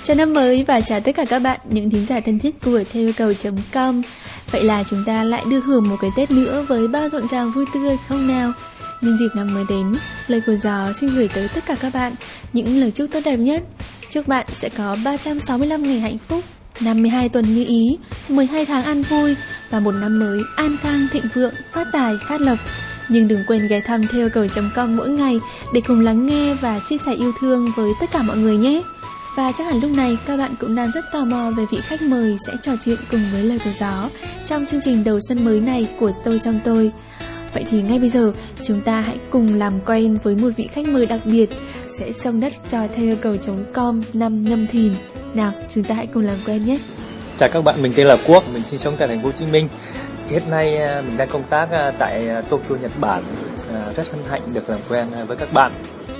Chào năm mới và chào tất cả các bạn, những thính giả thân thiết của Theo Yêu Cầu.com. Vậy là chúng ta lại được hưởng một cái Tết nữa với bao rộn ràng vui tươi không nào? Nhân dịp năm mới đến, lời của Gió xin gửi tới tất cả các bạn những lời chúc tốt đẹp nhất. Chúc bạn sẽ có 365 ngày hạnh phúc, 52 tuần như ý, 12 tháng an vui và một năm mới an khang thịnh vượng, phát tài, phát lộc. Nhưng đừng quên ghé thăm Theo Yêu Cầu.com mỗi ngày để cùng lắng nghe và chia sẻ yêu thương với tất cả mọi người nhé. Và chắc hẳn lúc này các bạn cũng đang rất tò mò về vị khách mời sẽ trò chuyện cùng với lời của Gió trong chương trình đầu xuân mới này của Tôi Trong Tôi. Vậy thì ngay bây giờ chúng ta hãy cùng làm quen với một vị khách mời đặc biệt sẽ xông đất cho Theo Yêu Cầu.com năm Nhâm Thìn. Nào, chúng ta hãy cùng làm quen nhé. Chào các bạn, mình tên là Quốc, mình sinh sống tại thành phố Hồ Chí Minh. Hiện nay mình đang công tác tại Tokyo, Nhật Bản. Rất hân hạnh được làm quen với các bạn.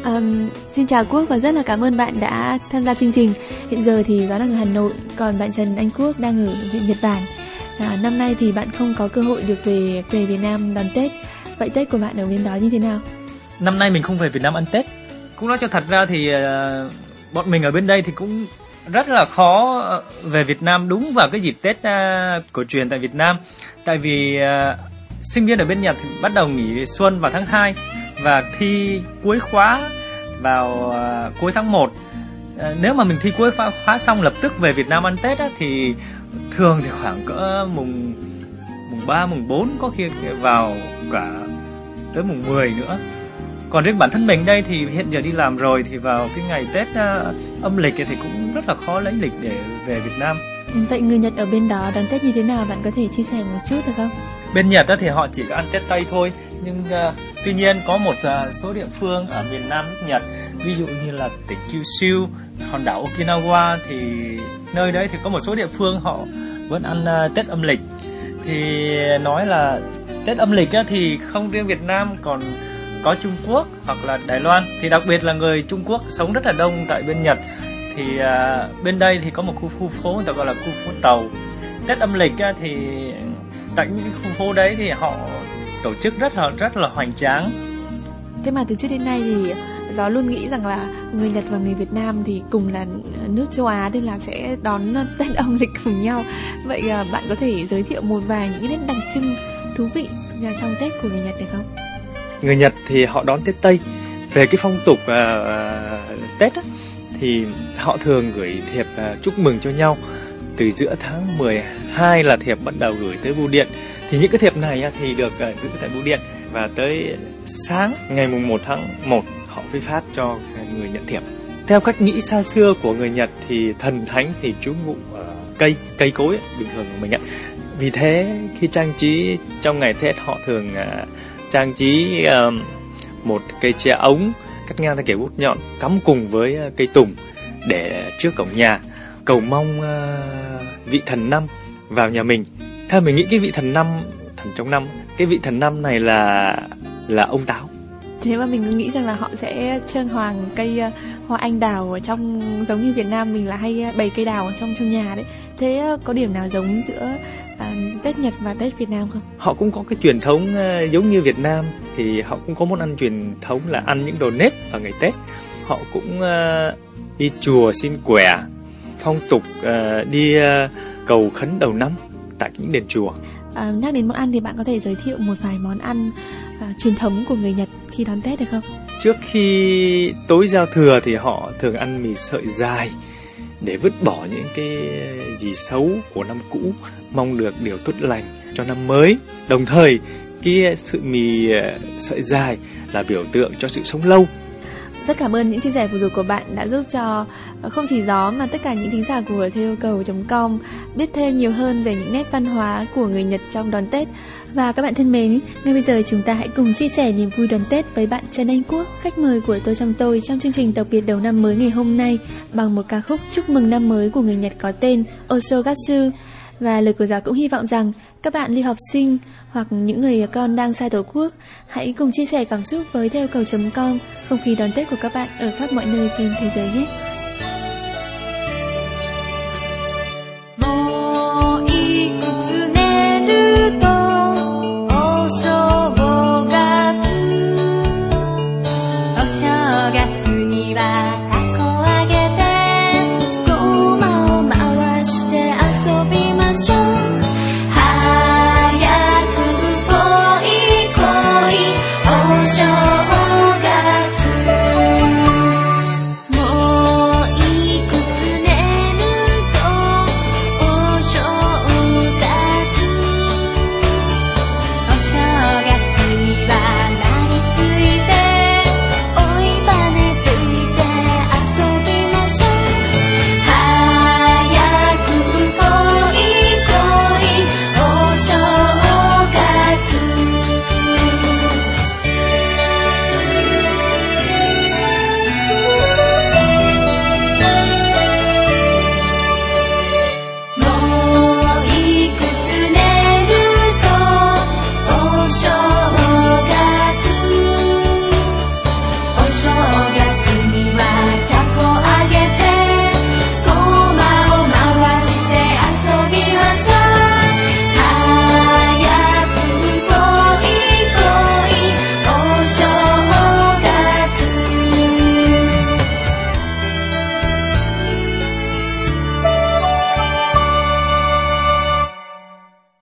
Xin chào Quốc và rất là cảm ơn bạn đã tham gia chương trình. Hiện giờ thì Gió đang ở Hà Nội, còn bạn Trần Anh Quốc đang ở Nhật Bản. Năm nay thì bạn không có cơ hội được về Việt Nam đón Tết. Vậy Tết của bạn ở bên đó như thế nào? Năm nay mình không về Việt Nam ăn Tết. Cũng nói cho thật ra thì bọn mình ở bên đây thì cũng rất là khó về Việt Nam đúng vào cái dịp Tết cổ truyền tại Việt Nam. Tại vì sinh viên ở bên Nhật thì bắt đầu nghỉ xuân vào tháng 2 và thi cuối khóa vào cuối tháng 1. Nếu mà mình thi cuối khóa xong lập tức về Việt Nam ăn Tết á, thì thường thì khoảng cỡ mùng 3, mùng 4, có khi vào cả tới mùng 10 nữa. Còn riêng bản thân mình đây thì hiện giờ đi làm rồi thì vào cái ngày Tết âm lịch thì cũng rất là khó lấy lịch để về Việt Nam. Vậy người Nhật ở bên đó đón Tết như thế nào? Bạn có thể chia sẻ một chút được không? Bên Nhật thì họ chỉ có ăn Tết Tây thôi. Nhưng tuy nhiên có một số địa phương ở miền Nam nước Nhật, ví dụ như là tỉnh Kyushu, hòn đảo Okinawa, thì nơi đấy thì có một số địa phương họ vẫn ăn Tết âm lịch. Thì nói là Tết âm lịch thì không riêng Việt Nam, còn có Trung Quốc hoặc là Đài Loan. Thì đặc biệt là người Trung Quốc sống rất là đông tại bên Nhật. Thì bên đây thì có một khu phố người ta gọi là khu phố Tàu. Tết âm lịch thì tại những khu phố đấy thì họ tổ chức rất là hoành tráng. Thế mà từ trước đến nay thì Gió luôn nghĩ rằng là người Nhật và người Việt Nam thì cùng là nước châu Á nên là sẽ đón Tết âm lịch cùng nhau. Vậy bạn có thể giới thiệu một vài những nét đặc trưng thú vị trong Tết của người Nhật được không? Người Nhật thì họ đón Tết Tây. Về cái phong tục Tết thì họ thường gửi thiệp chúc mừng cho nhau. Từ giữa tháng 12 là thiệp bắt đầu gửi tới bưu điện. Thì những cái thiệp này thì được giữ tại bưu điện, và tới sáng ngày mùng 1 tháng 1 họ mới phát cho người nhận thiệp. Theo cách nghĩ xa xưa của người Nhật thì thần thánh thì trú ngụ ở cây cối bình thường của mình ạ. Vì thế khi trang trí trong ngày Tết họ thường trang trí một cây tre ống cắt ngang theo kiểu bút nhọn cắm cùng với cây tùng để trước cổng nhà, cầu mong vị thần năm vào nhà mình. Theo mình nghĩ cái vị thần năm, thần trong năm, cái vị thần năm này là ông Táo. Thế mà mình nghĩ rằng là họ sẽ trưng hoàng cây hoa anh đào ở trong, giống như Việt Nam mình là hay bày cây đào ở trong nhà đấy. Thế có điểm nào giống giữa Tết Nhật và Tết Việt Nam không? Họ cũng có cái truyền thống giống như Việt Nam, thì họ cũng có món ăn truyền thống là ăn những đồ nếp vào ngày Tết. Họ cũng đi chùa xin quẻ, phong tục đi cầu khấn đầu năm tại những đền chùa. Nhắc đến món ăn thì bạn có thể giới thiệu một vài món ăn truyền thống của người Nhật khi đón Tết được không? Trước khi tối giao thừa thì họ thường ăn mì sợi dài để vứt bỏ những cái gì xấu của năm cũ, mong được điều tốt lành cho năm mới. Đồng thời cái sự mì sợi dài là biểu tượng cho sự sống lâu. Rất cảm ơn những chia sẻ vừa rồi của bạn đã giúp cho không chỉ Gió mà tất cả những thính giả của Theo Yêu Cầu.com biết thêm nhiều hơn về những nét văn hóa của người Nhật trong đón Tết. Và các bạn thân mến, ngay bây giờ chúng ta hãy cùng chia sẻ niềm vui đón Tết với bạn Trần Anh Quốc, khách mời của Tôi Trong Tôi trong chương trình đặc biệt đầu năm mới ngày hôm nay bằng một ca khúc chúc mừng năm mới của người Nhật có tên Osogatsu. Và lời của Gió cũng hy vọng rằng các bạn lưu học sinh hoặc những người con đang xa Tổ quốc hãy cùng chia sẻ cảm xúc với Theo Yêu Cầu.com, không khí đón Tết của các bạn ở khắp mọi nơi trên thế giới nhé.